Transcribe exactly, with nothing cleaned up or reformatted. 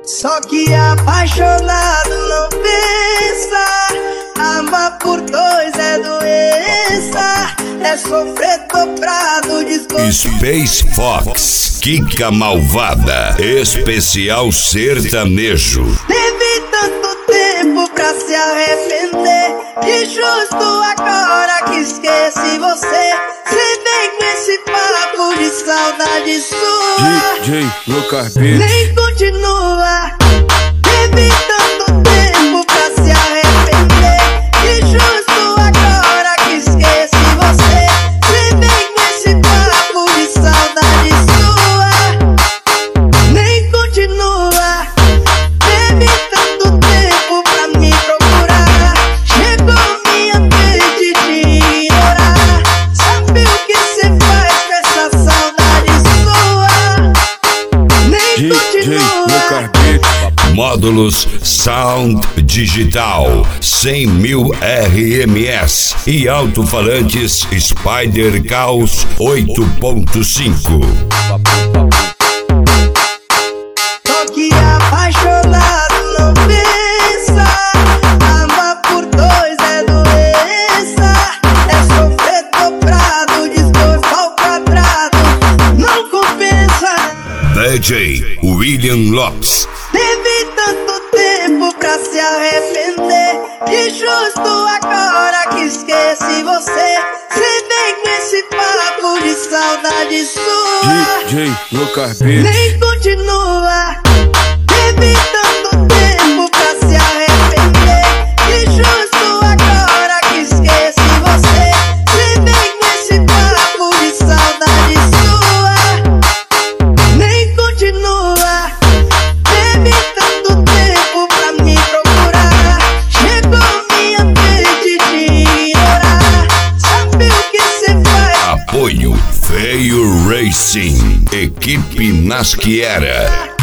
Só que apaixonado não pensa, amar por dois é doença, é sofrer dobrado de Space Fox, Kika Malvada, especial sertanejo. Teve tanto tempo pra se arrepender, e justo agora que esqueci você, cê vem com esse papo de saudade sua. D J Lucas Beats. Nem continua. Teve tanto tempo pra se arrepender, e justo agora que esqueci você, cê vem com esse papo de saudade sua. Nem continua. Teve tanto tempo pra me procurar, chegou minha vez de te ignorar. Sabe o que cê faz com essa saudade sua? Nem continua. Módulos Sound Digital cem mil R M S e alto-falantes Spider Caos oito ponto cinco. Só que apaixonado não pensa, amar por dois é doença, é sofrer dobrado, desgosto ao quadrado, não compensa. D J William Lopes. Teve tanto tempo pra se arrepender, e justo agora que esqueci você, cê vem com esse papo de saudade sua. D J Lucas Beats. Nem continua. Teve tanto tempo pra se arrepender, e justo agora que esqueci você, cê vem com esse papo de saudade sua. Nem continua. Teve tanto tempo pra me procurar, chegou minha vez de te ignorar. Sabe o que cê faz? Apoio Feio Racing, equipe Nasciera.